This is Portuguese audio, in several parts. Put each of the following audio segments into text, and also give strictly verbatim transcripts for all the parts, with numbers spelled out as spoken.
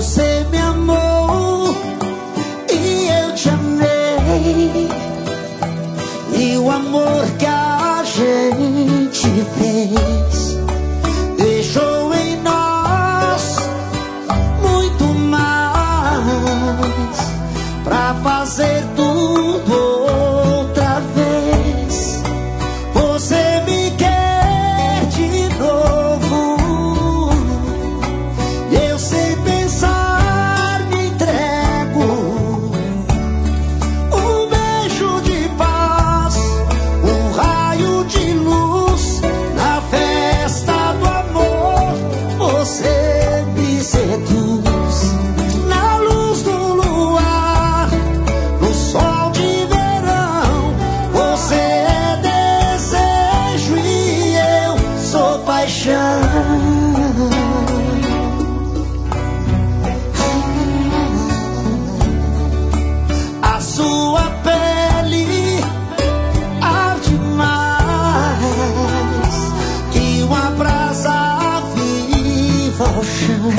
Você me amou e eu te amei, e o amor que a gente fez deixou em nós muito mais pra fazer tudo outra vez. Você me quer de novo, eu sem pensar me entrego. Um beijo de paz, um raio de luz na festa do amor. Você me seduz na luz do luar, no sol de verão. Você é desejo e eu sou paixão. A sua pele arde mais que uma brasa viva ao chão.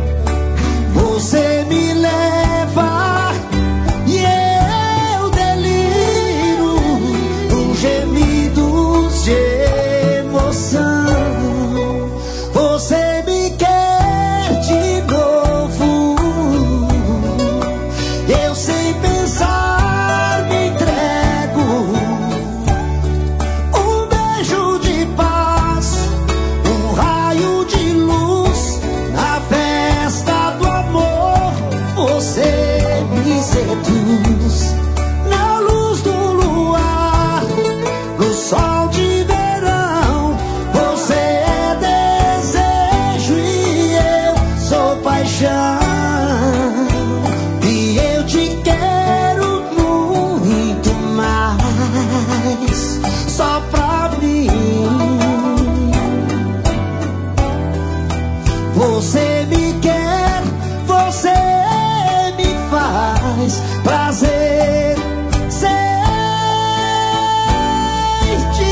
Você me leva e eu deliro com gemidos de emoção. Você me quer de novo, eu sem pensar me entrego. Um beijo de paz, um raio de luz na festa do amor. Você me seduz na luz do luar, no sol de verão. Você é desejo e eu sou paixão. E eu te quero muito mais, só pra mim. Você me quer, você me faz prazer sem ti.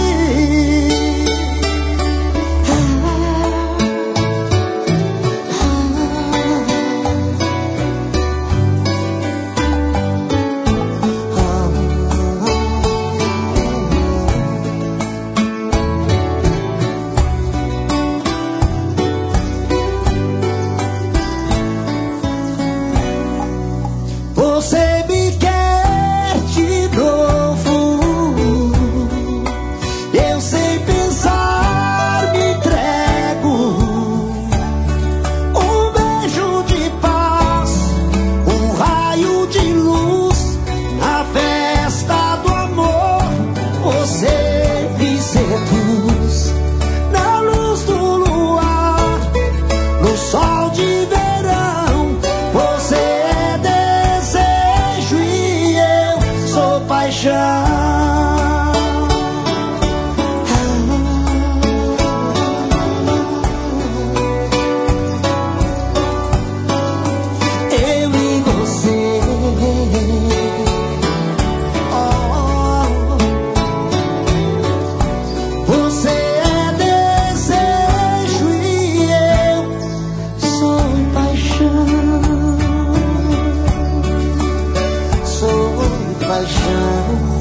Você me quer de novo, eu sem pensar me entrego. Um beijo de paz, um raio de luz na festa do amor. Você me seduz na luz do luar, no sol de verão. Você é desejo e eu sou paixão. Eu e você, oh, você é desejo e eu sou paixão. Sou paixão.